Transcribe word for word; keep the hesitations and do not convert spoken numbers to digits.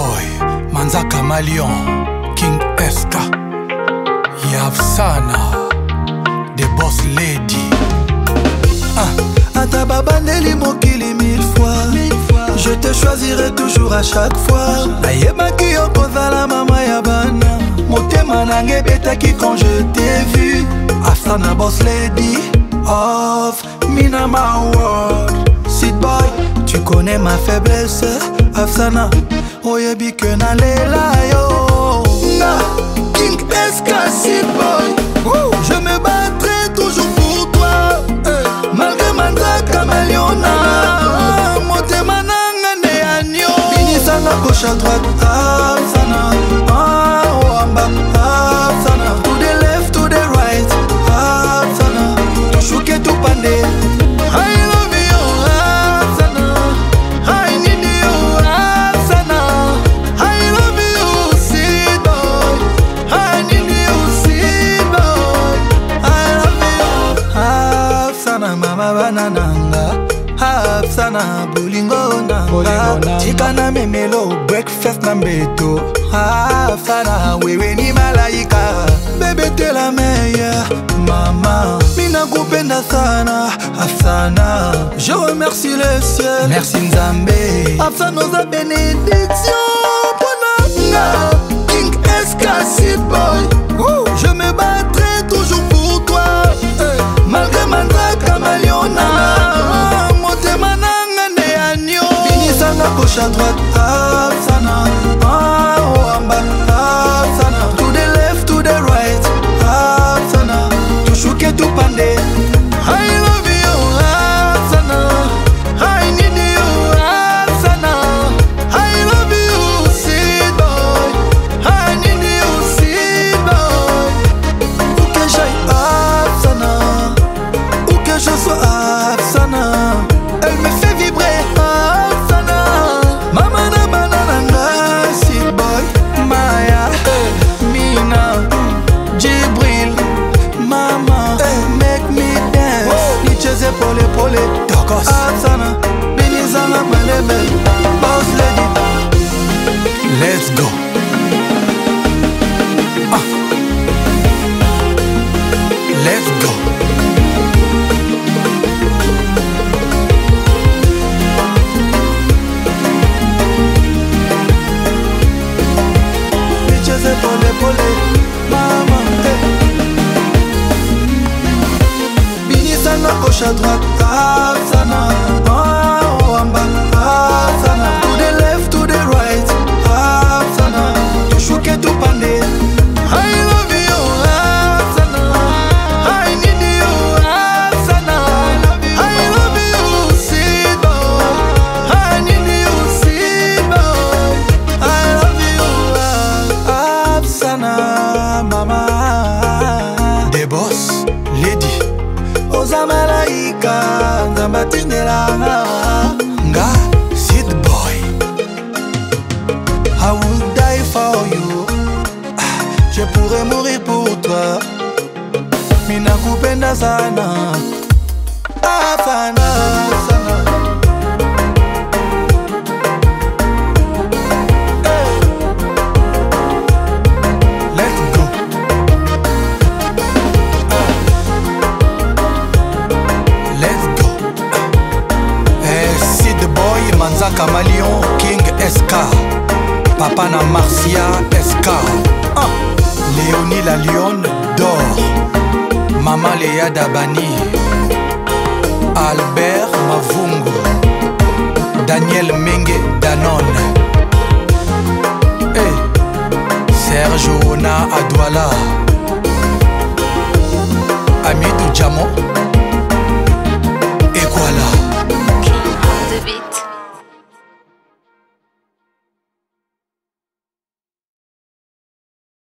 Boy, Manzaka Malion, King Eska, Yavsana, The Boss Lady. Ah, à ta babandeli mokili mille fois, mille fois. Je te choisirai toujours à chaque fois. Nayebaki yo kozala mama ya bana. Motema nange betaki quand je t'ai vu. Afsana Boss Lady of Minama World. Seed boy, tu connais ma faiblesse. Afsana, oyebi que nalela yo. Na, King Eska, Seed boy. Je me battrai toujours pour toi, eh. Malgré Manzaka Maliona. Motema nanga ne anyo. Binisanga gauche à droite. Afsana, ah, oh, amba. Afsana, to the left, to the right. Afsana, to shuke to pande. I love you, Afsana. I need you, Afsana. I love you, Seed boy. I need you, Seed boy. I love you, Afsana, mama banananga. Afsana, bolingo nanga. Chikana memelo, breakfast na mbeto. Afsana, wewe ni malaika. Bébé t'es la meilleure, maman. Mina kupenda sana, Afsana. Je remercie le ciel, merci Nzambe. Afsana nos bénédiction. Ponanga, King Eska, Seed boy. Je me battrai toujours pour toi, eh. Malgré Manzaka Maliona. Motema nanga ne anyo. Binisanga gauche à droite. Afsana, ah, oh, amba. Afsana, to the left, to the right. Afsana, to shuke to pande. I love you, Afsana. I need you, Afsana. I love you, Seed boy. I need you, Seed boy. Où que j'aille, Afsana. Où que je sois, Afsana. Elle me fait vibrer, Afsana. Mama na banananga, Seed boy. Maya, Mina, Jibril, Mama, make me dance. Nicheze pole pole, Tokos. Afsana, Binizanga malebe, Boss Lady. Let's go. Ah. Let's go. Nicheze pole pole, Mama, eh. Binisanga gauche à droite. Afsana, ah, oh, amba. Afsana, to the left, to the right. Afsana, to shuke to pande. I love you, Afsana. I need you, Afsana. I love you, Seed boy. I need you, Seed boy. I love you, Afsana, mama. The Boss Lady. Oza malaika, Nzamba tindelanga. Nga, Seed Boy. I will die for you. Ah, je pourrais mourir pour toi. Mina kupenda sana. Afsana, Afsana. Hey. Let's go. Let's go. Eh, Seed Boy, Manzaka Malion, King Eska, Papa na Marcia Eska, ah. Léonie la Lionne d'or, Mama Léa Dabani, Albert Mavungu, Daniel Menge Danone, eh, Serge Ona Adouala, Amidou Djamo.